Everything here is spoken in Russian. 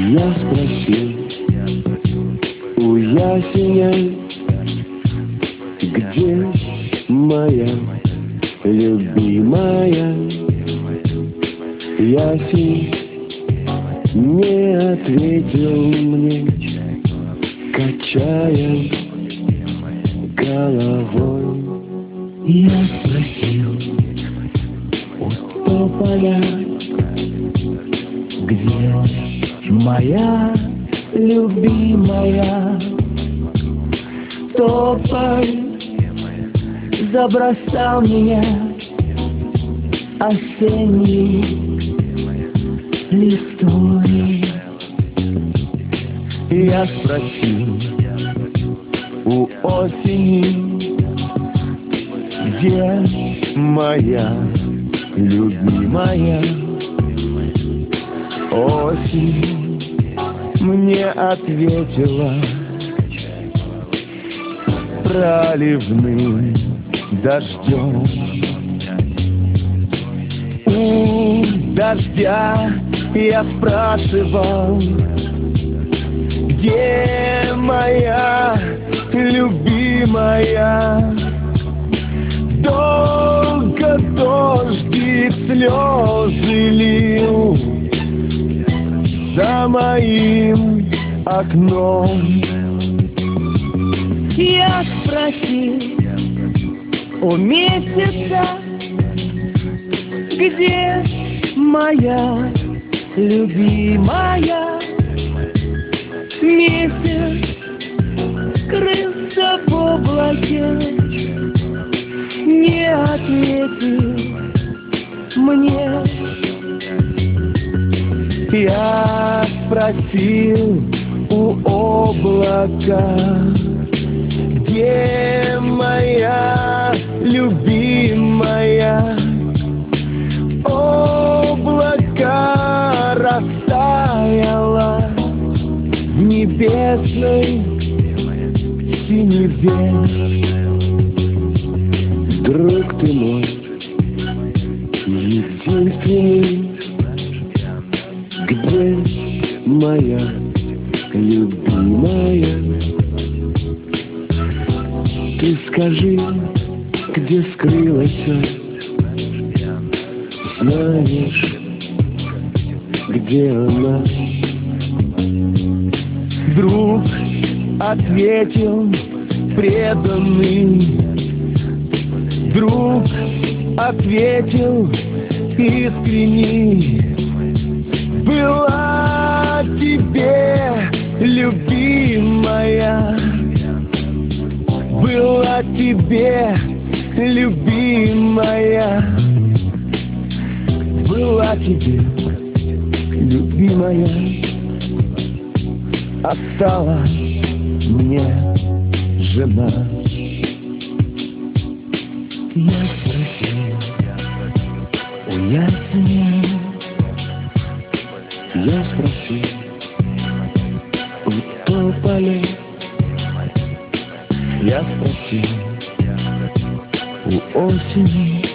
Я спросил у ясеня, где моя любимая. Ясень не ответил мне, качая головой. Я спросил у тополя, где моя любимая. Тополь забросал меня осенней листвой. Я спросил у осени, где моя любимая. Осень мне ответила проливным дождем. У дождя я спрашивал, где моя любимая. Долго дождик слезы лил за моим окном. Я спросил у месяца, где моя любимая. Месяц скрылся в облаке, не ответил мне. Я спросил у облака, где моя любимая. Облако растаяло в небесной синеве. Друг ты мой, единственный, где моя любимая. Ты скажи, где скрылась, знаешь, где она? Друг ответил преданный, друг ответил искренний. Была тебе любимая, была тебе любимая, была тебе любимая, а стала мне жена. Я спросил у ясеня, я спросил у тополя, я спросил у осени,